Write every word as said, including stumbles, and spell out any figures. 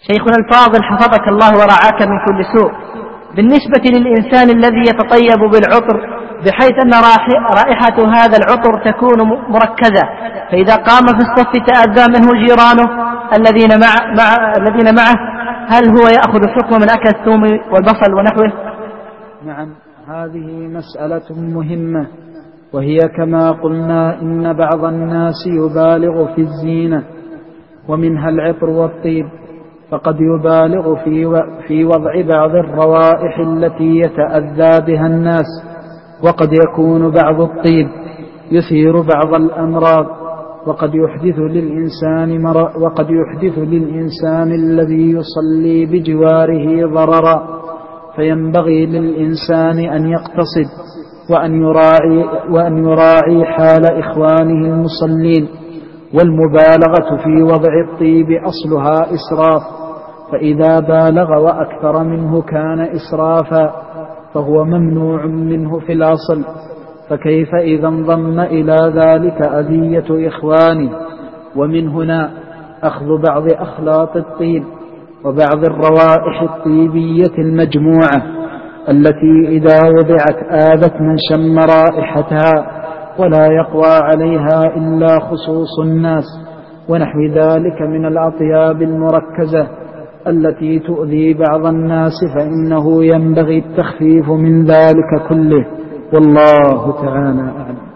شيخنا الفاضل حفظك الله ورعاك من كل سوء، بالنسبة للإنسان الذي يتطيب بالعطر بحيث أن رائحة هذا العطر تكون مركزة، فإذا قام في الصف تأذى منه جيرانه الذين, مع مع الذين معه، هل هو يأخذ حكم من أكل الثوم والبصل ونحوه؟ نعم، هذه مسألة مهمة، وهي كما قلنا إن بعض الناس يبالغ في الزينة ومنها العطر والطيب، فقد يبالغ في وضع بعض الروائح التي يتأذى بها الناس، وقد يكون بعض الطيب يثير بعض الأمراض، وقد يحدث للإنسان وقد يحدث للإنسان الذي يصلي بجواره ضررا، فينبغي للإنسان أن يقتصد وأن يراعي, وأن يراعي حال إخوانه المصلين. والمبالغة في وضع الطيب أصلها إسراف، فإذا بالغ وأكثر منه كان إسرافا، فهو ممنوع منه في الأصل، فكيف إذا انضم إلى ذلك أذية إخوانه؟ ومن هنا أخذ بعض أخلاط الطيب وبعض الروائح الطيبية المجموعة التي إذا وضعت آذت من شم رائحتها، ولا يقوى عليها إلا خصوص الناس، ونحو ذلك من الأطياب المركزة التي تؤذي بعض الناس، فإنه ينبغي التخفيف من ذلك كله، والله تعالى أعلم.